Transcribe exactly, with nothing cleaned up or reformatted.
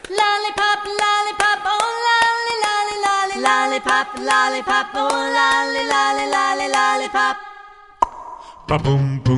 Lollipop, lollipop, oh lolly, lolly, lolly, lollipop, lollipop, oh lolly, lolly, lolly, lollipop. Ba boom boom.